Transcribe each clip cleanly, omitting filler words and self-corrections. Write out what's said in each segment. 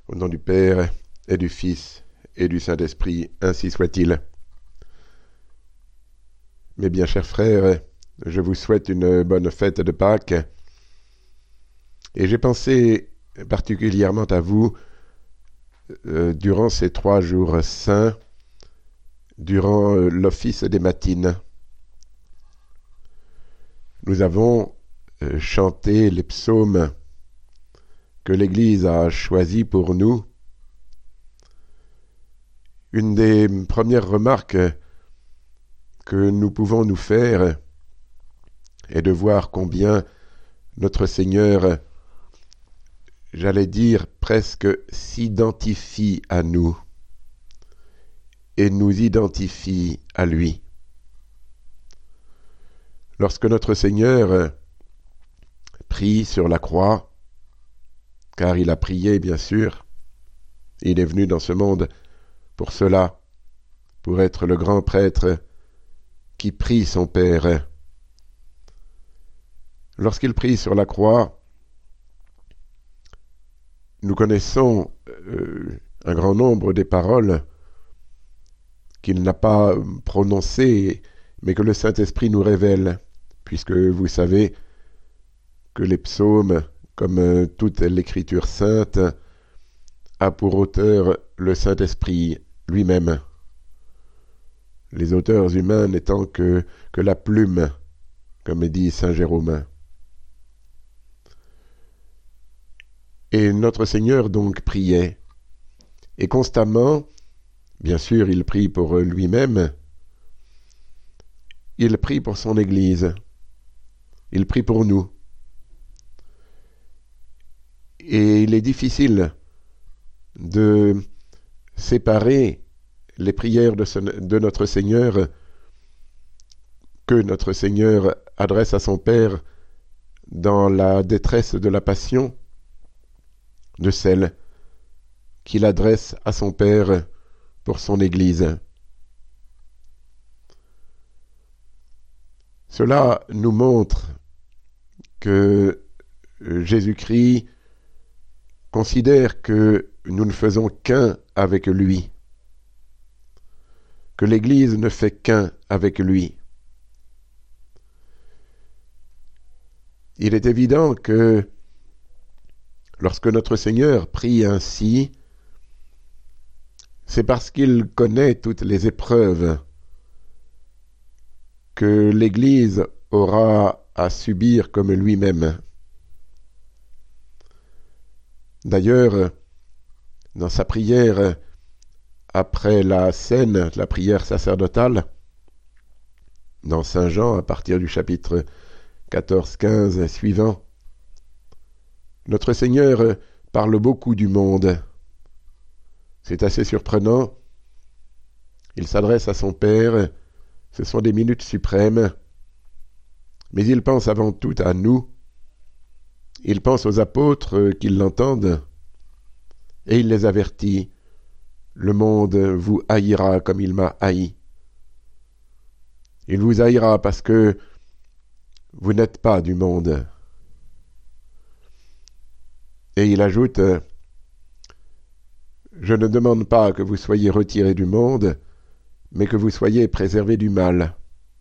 Au nom du Père, et du Fils, et du Saint-Esprit, ainsi soit-il. Mes bien chers frères, je vous souhaite une bonne fête de Pâques, et j'ai pensé particulièrement à vous durant ces 3 jours saints, durant l'office des matines. Nous avons chanté les psaumes que l'Église a choisis pour nous. Une des premières remarques que nous pouvons nous faire est de voir combien notre Seigneur, j'allais dire presque, s'identifie à nous et nous identifie à lui. Lorsque notre Seigneur prie sur la croix, car il a prié bien sûr, il est venu dans ce monde pour cela, pour être le grand prêtre qui prie son Père. Lorsqu'il prie sur la croix, nous connaissons un grand nombre des paroles qu'il n'a pas prononcées, mais que le Saint-Esprit nous révèle, puisque vous savez que les psaumes, comme toute l'Écriture sainte, a pour auteur le Saint-Esprit lui-même. Les auteurs humains n'étant que la plume, comme dit saint Jérôme. Et notre Seigneur donc priait, et constamment, bien sûr il prie pour lui-même, il prie pour son Église, il prie pour nous. Et il est difficile de séparer les prières de notre Seigneur que notre Seigneur adresse à son Père dans la détresse de la passion, de celle qu'il adresse à son Père pour son Église. Cela nous montre que Jésus-Christ considère que nous ne faisons qu'un avec lui, que l'Église ne fait qu'un avec lui. Il est évident que lorsque notre Seigneur prie ainsi, c'est parce qu'il connaît toutes les épreuves que l'Église aura à subir comme lui-même. D'ailleurs, dans sa prière après la scène, la prière sacerdotale, dans Saint Jean, à partir du chapitre 14-15 suivant, notre Seigneur parle beaucoup du monde. C'est assez surprenant. Il s'adresse à son Père, ce sont des minutes suprêmes, mais il pense avant tout à nous. Il pense aux apôtres qui l'entendent, et il les avertit. Le monde vous haïra comme il m'a haï. Il vous haïra parce que vous n'êtes pas du monde. Et il ajoute, je ne demande pas que vous soyez retirés du monde, mais que vous soyez préservés du mal.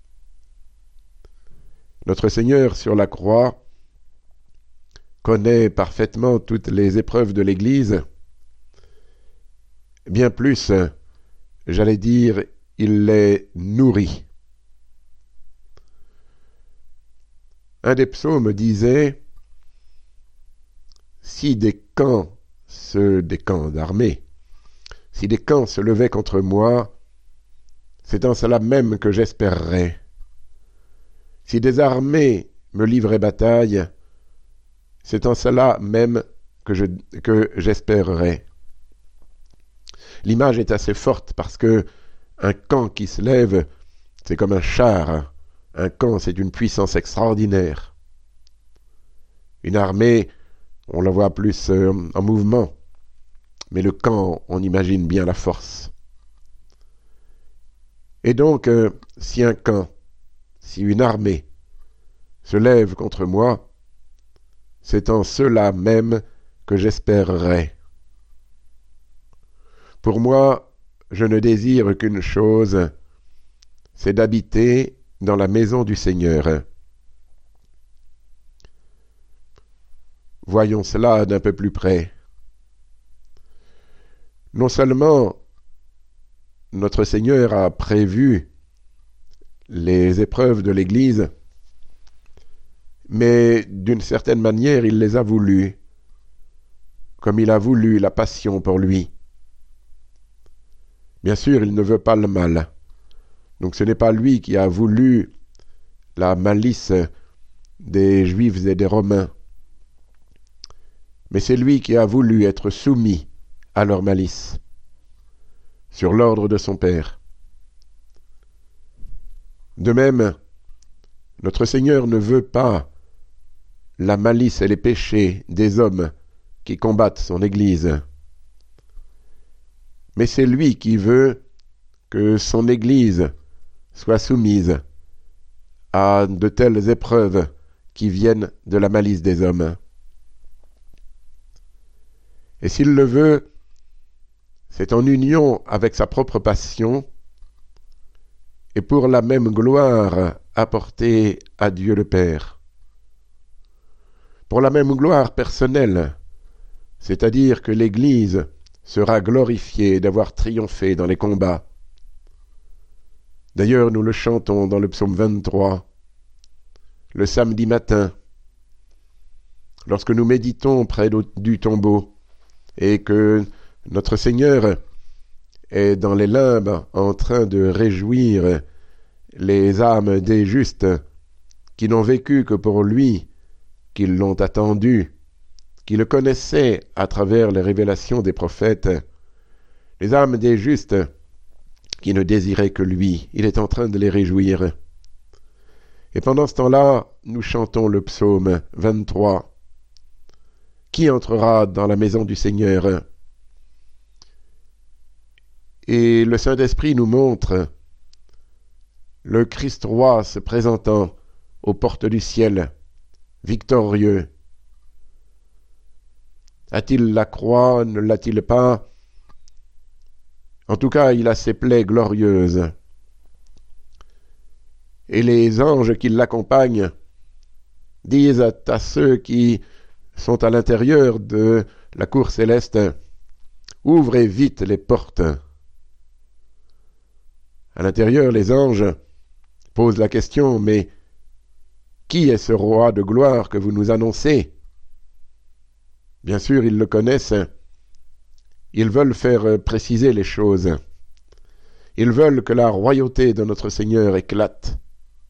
Notre Seigneur sur la croix connaît parfaitement toutes les épreuves de l'Église. Bien plus, j'allais dire, il les nourrit. Un des psaumes disait « Si des camps d'armée, si des camps se levaient contre moi, c'est en cela même que j'espérerais. Si des armées me livraient bataille, c'est en cela même que j'espérerais. » L'image est assez forte parce que un camp qui se lève, c'est comme un char. Un camp, c'est une puissance extraordinaire. Une armée, on la voit plus en mouvement. Mais le camp, on imagine bien la force. Et donc, si un camp, si une armée se lève contre moi, c'est en cela même que j'espérerai. Pour moi, je ne désire qu'une chose, c'est d'habiter dans la maison du Seigneur. Voyons cela d'un peu plus près. Non seulement notre Seigneur a prévu les épreuves de l'Église, mais d'une certaine manière, il les a voulues, comme il a voulu la passion pour lui. Bien sûr, il ne veut pas le mal. Donc ce n'est pas lui qui a voulu la malice des Juifs et des Romains, mais c'est lui qui a voulu être soumis à leur malice, sur l'ordre de son Père. De même, notre Seigneur ne veut pas la malice et les péchés des hommes qui combattent son Église, mais c'est lui qui veut que son Église soit soumise à de telles épreuves qui viennent de la malice des hommes. Et s'il le veut, c'est en union avec sa propre passion et pour la même gloire apportée à Dieu le Père. Pour la même gloire personnelle, c'est-à-dire que l'Église sera glorifiée d'avoir triomphé dans les combats. D'ailleurs, nous le chantons dans le psaume 23, le samedi matin, lorsque nous méditons près du tombeau, et que notre Seigneur est dans les limbes en train de réjouir les âmes des justes qui n'ont vécu que pour lui, qui l'ont attendu, qui le connaissaient à travers les révélations des prophètes, les âmes des justes qui ne désiraient que lui. Il est en train de les réjouir. Et pendant ce temps-là, nous chantons le psaume 23. Qui entrera dans la maison du Seigneur? Et le Saint-Esprit nous montre le Christ roi se présentant aux portes du ciel, victorieux. A-t-il la croix? Ne l'a-t-il pas? En tout cas, il a ses plaies glorieuses. Et les anges qui l'accompagnent disent à ceux qui sont à l'intérieur de la cour céleste, « Ouvrez vite les portes !» À l'intérieur, les anges posent la question, « Mais qui est ce roi de gloire que vous nous annoncez ?» Bien sûr, ils le connaissent. Ils veulent faire préciser les choses. Ils veulent que la royauté de notre Seigneur éclate.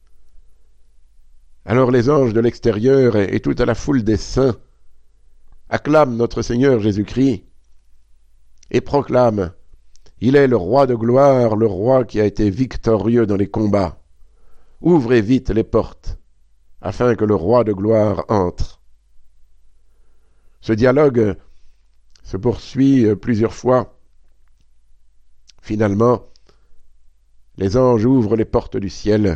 Alors les anges de l'extérieur et toute la foule des saints acclament notre Seigneur Jésus-Christ et proclament « Il est le roi de gloire, le roi qui a été victorieux dans les combats. Ouvrez vite les portes, afin que le roi de gloire entre. » Ce dialogue se poursuit plusieurs fois. Finalement, les anges ouvrent les portes du ciel,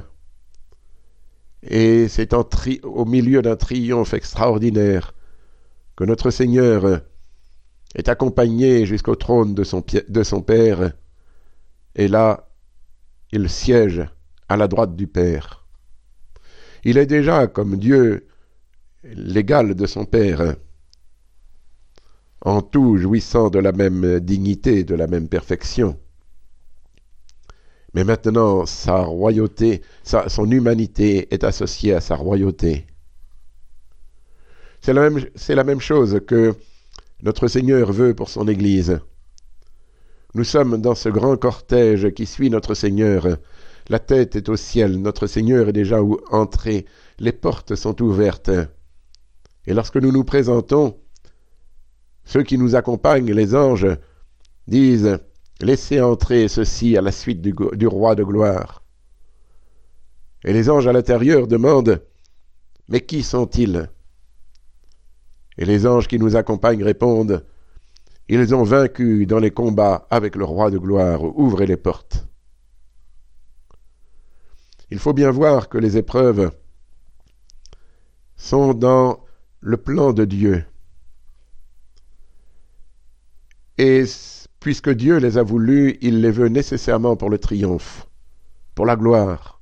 et c'est au milieu d'un triomphe extraordinaire que notre Seigneur est accompagné jusqu'au trône de son Père, et là, il siège à la droite du Père. Il est déjà comme Dieu, l'égal de son Père, en tout jouissant de la même dignité, de la même perfection. Mais maintenant, sa royauté, son humanité est associée à sa royauté. C'est la même chose que notre Seigneur veut pour son Église. Nous sommes dans ce grand cortège qui suit notre Seigneur. La tête est au ciel, notre Seigneur est déjà entré, les portes sont ouvertes. Et lorsque nous nous présentons, ceux qui nous accompagnent, les anges, disent « Laissez entrer ceux-ci à la suite du roi de gloire. » Et les anges à l'intérieur demandent « Mais qui sont-ils » Et les anges qui nous accompagnent répondent « Ils ont vaincu dans les combats avec le roi de gloire, ouvrez les portes. » Il faut bien voir que les épreuves sont dans le plan de Dieu. Et puisque Dieu les a voulus, il les veut nécessairement pour le triomphe, pour la gloire,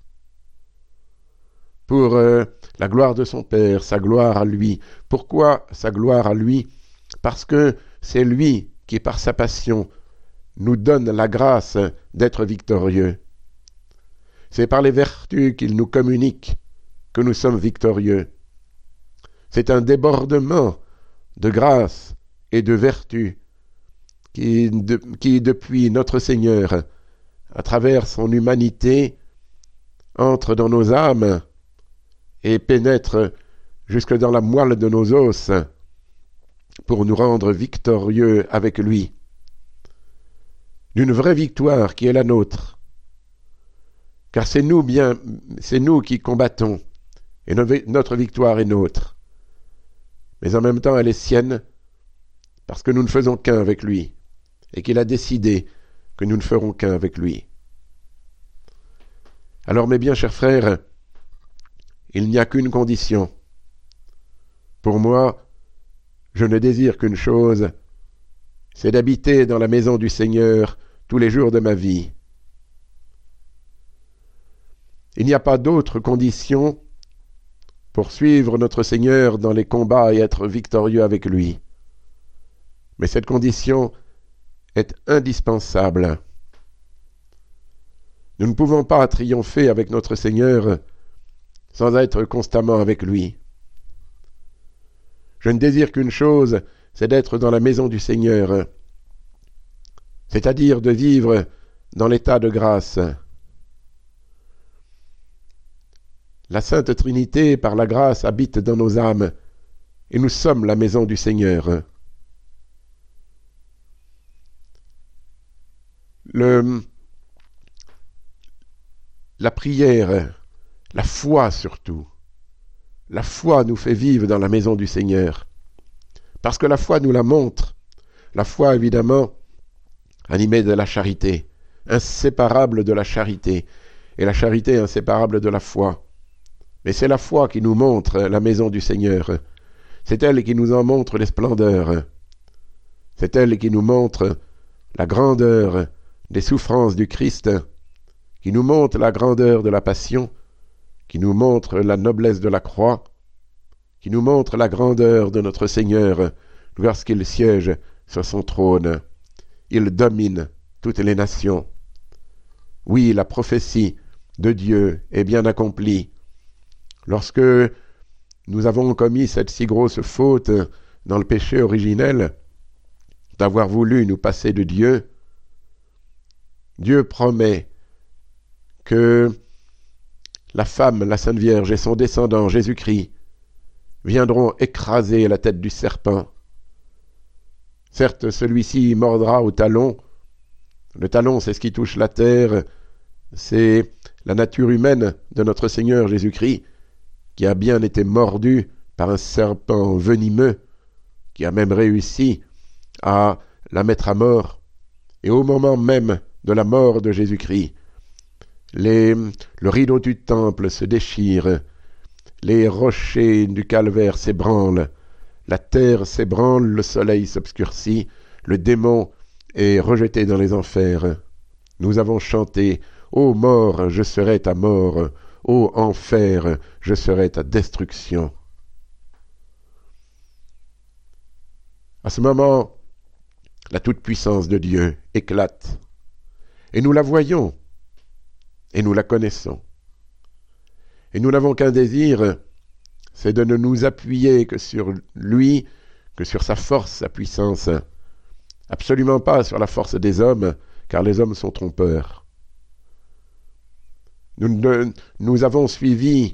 pour la gloire de son Père, sa gloire à lui. Pourquoi sa gloire à lui? Parce que c'est lui qui, par sa passion, nous donne la grâce d'être victorieux. C'est par les vertus qu'il nous communique que nous sommes victorieux. C'est un débordement de grâce et de vertu qui, depuis notre Seigneur, à travers son humanité, entre dans nos âmes et pénètre jusque dans la moelle de nos os pour nous rendre victorieux avec lui. D'une vraie victoire qui est la nôtre. Car c'est nous qui combattons, et notre victoire est nôtre. Mais en même temps, elle est sienne, parce que nous ne faisons qu'un avec lui, et qu'il a décidé que nous ne ferons qu'un avec lui. Alors, mes bien chers frères, il n'y a qu'une condition. Pour moi, je ne désire qu'une chose, c'est d'habiter dans la maison du Seigneur tous les jours de ma vie. Il n'y a pas d'autre condition pour suivre notre Seigneur dans les combats et être victorieux avec lui. Mais cette condition est indispensable. Nous ne pouvons pas triompher avec notre Seigneur sans être constamment avec lui. Je ne désire qu'une chose, c'est d'être dans la maison du Seigneur, c'est-à-dire de vivre dans l'état de grâce. La Sainte Trinité, par la grâce, habite dans nos âmes, et nous sommes la maison du Seigneur. La prière, la foi surtout, la foi nous fait vivre dans la maison du Seigneur, parce que la foi nous la montre, la foi évidemment animée de la charité, inséparable de la charité, et la charité inséparable de la foi. Mais c'est la foi qui nous montre la maison du Seigneur. C'est elle qui nous en montre les splendeurs. C'est elle qui nous montre la grandeur des souffrances du Christ, qui nous montre la grandeur de la passion, qui nous montre la noblesse de la croix, qui nous montre la grandeur de notre Seigneur lorsqu'il siège sur son trône. Il domine toutes les nations. Oui, la prophétie de Dieu est bien accomplie. Lorsque nous avons commis cette si grosse faute dans le péché originel, d'avoir voulu nous passer de Dieu, Dieu promet que la femme, la Sainte Vierge et son descendant, Jésus-Christ, viendront écraser la tête du serpent. Certes, celui-ci mordra au talon. Le talon, c'est ce qui touche la terre, c'est la nature humaine de notre Seigneur Jésus-Christ, qui a bien été mordu par un serpent venimeux, qui a même réussi à la mettre à mort. Et au moment même de la mort de Jésus-Christ, le rideau du temple se déchire, les rochers du calvaire s'ébranlent, la terre s'ébranle, le soleil s'obscurcit, le démon est rejeté dans les enfers. Nous avons chanté « Ô mort, je serai ta mort !» Ô enfer, je serai ta destruction. À ce moment, la toute-puissance de Dieu éclate. Et nous la voyons, et nous la connaissons. Et nous n'avons qu'un désir, c'est de ne nous appuyer que sur lui, que sur sa force, sa puissance. Absolument pas sur la force des hommes, car les hommes sont trompeurs. Nous avons suivi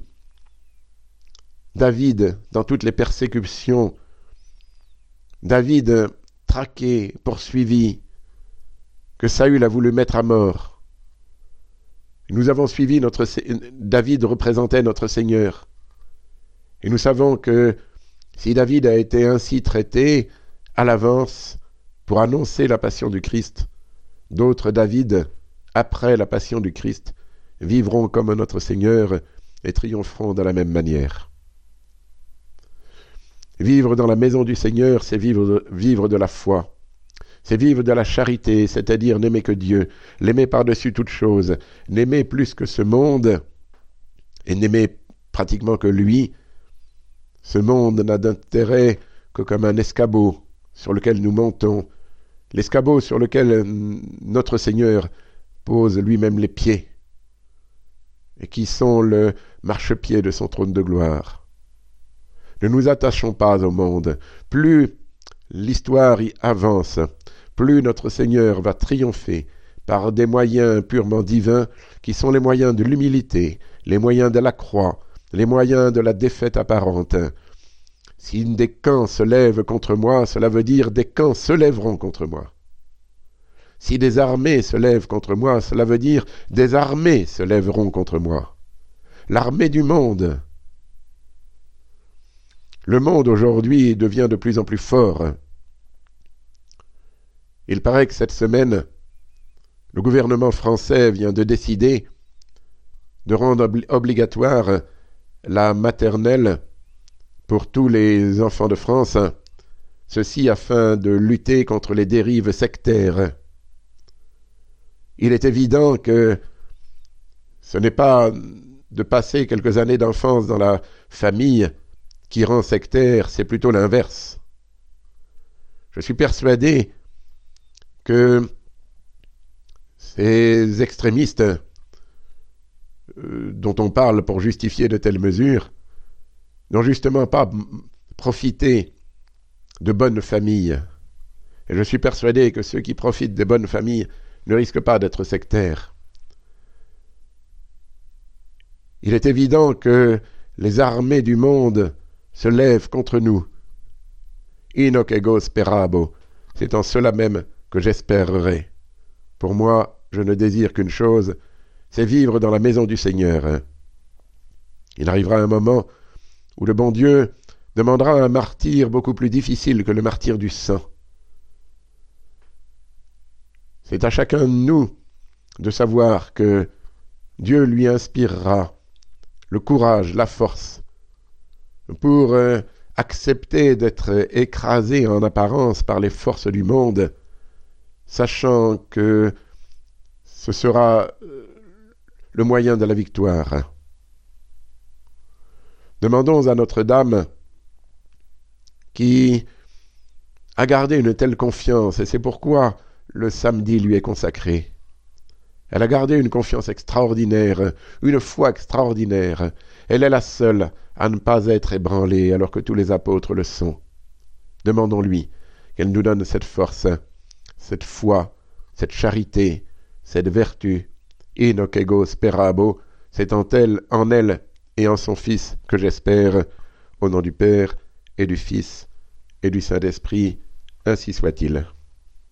David dans toutes les persécutions. David traqué, poursuivi, que Saül a voulu mettre à mort. Nous avons suivi David représentait notre Seigneur. Et nous savons que si David a été ainsi traité à l'avance pour annoncer la passion du Christ, d'autres David, après la passion du Christ, vivront comme notre Seigneur et triompheront de la même manière. Vivre dans la maison du Seigneur, c'est vivre de la foi. c'est vivre de la charité, c'est-à-dire n'aimer que Dieu, l'aimer par-dessus toute chose, n'aimer plus que ce monde, et n'aimer pratiquement que lui. Ce monde n'a d'intérêt que comme un escabeau sur lequel nous montons, l'escabeau sur lequel notre Seigneur pose lui-même les pieds, et qui sont le marchepied de son trône de gloire. Ne nous attachons pas au monde. Plus l'histoire y avance, plus notre Seigneur va triompher par des moyens purement divins qui sont les moyens de l'humilité, les moyens de la croix, les moyens de la défaite apparente. Si des camps se lèvent contre moi, cela veut dire des camps se lèveront contre moi. Si des armées se lèvent contre moi, cela veut dire des armées se lèveront contre moi. L'armée du monde. Le monde aujourd'hui devient de plus en plus fort. Il paraît que cette semaine, le gouvernement français vient de décider de rendre obligatoire la maternelle pour tous les enfants de France, ceci afin de lutter contre les dérives sectaires. Il est évident que ce n'est pas de passer quelques années d'enfance dans la famille qui rend sectaire, c'est plutôt l'inverse. Je suis persuadé que ces extrémistes dont on parle pour justifier de telles mesures n'ont justement pas profité de bonnes familles. Et je suis persuadé que ceux qui profitent des bonnes familles ne risquent pas d'être sectaires. Il est évident que les armées du monde se lèvent contre nous. Inoc ego sperabo, c'est en cela même que j'espérerai. Pour moi, je ne désire qu'une chose, c'est vivre dans la maison du Seigneur. Il arrivera un moment où le bon Dieu demandera un martyre beaucoup plus difficile que le martyre du sang. C'est à chacun de nous de savoir que Dieu lui inspirera le courage, la force, pour accepter d'être écrasé en apparence par les forces du monde, sachant que ce sera le moyen de la victoire. Demandons à Notre-Dame qui a gardé une telle confiance, et c'est pourquoi le samedi lui est consacré. Elle a gardé une confiance extraordinaire, une foi extraordinaire. Elle est la seule à ne pas être ébranlée alors que tous les apôtres le sont. Demandons-lui qu'elle nous donne cette force, cette foi, cette charité, cette vertu. Inoc ego sperabo, c'est en elle et en son Fils que j'espère, au nom du Père et du Fils et du Saint-Esprit, ainsi soit-il.